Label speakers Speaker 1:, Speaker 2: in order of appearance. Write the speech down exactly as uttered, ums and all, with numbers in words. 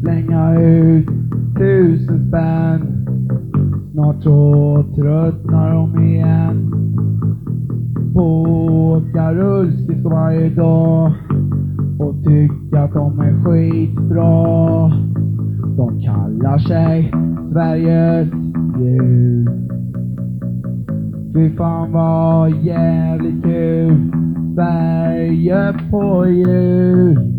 Speaker 1: slänga ut tusen spänn. Snart så tröttnar de igen på åka rullskridskor varje dag och tycka att de är skitbra. De kallar sig Sveriges jul. Fy fan vad jävligt kul, Sverige på jul.